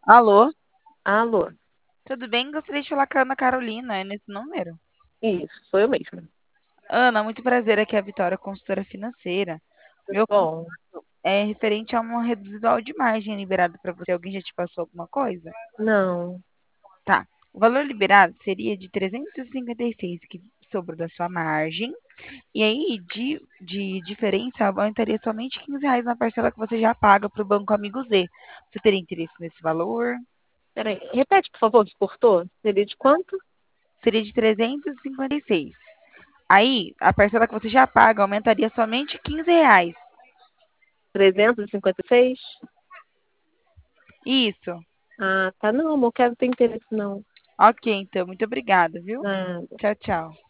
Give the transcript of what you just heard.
Alô, Alô, tudo bem? Gostaria de falar com a Ana Carolina, é nesse número? isso, sou eu mesma. Ana, muito prazer, aqui é a Vitória, consultora financeira. Tudo Meu bom? contato é referente a uma residual de margem liberada para você. Alguém já te passou alguma coisa? Não, Tá. O valor liberado seria de 356 que sobrou da sua margem. E aí, de diferença, aumentaria somente R$ 15 na parcela que você já paga para o Banco Amigo Z. Você teria interesse nesse valor? peraí, repete, por favor, que cortou. Seria de quanto? Seria de 356. Aí, a parcela que você já paga aumentaria somente R$ 15. 356? Isso. Ah, tá, não, amor, quero ter interesse, não. Ok, então, muito obrigada, viu? Nada. Tchau, tchau.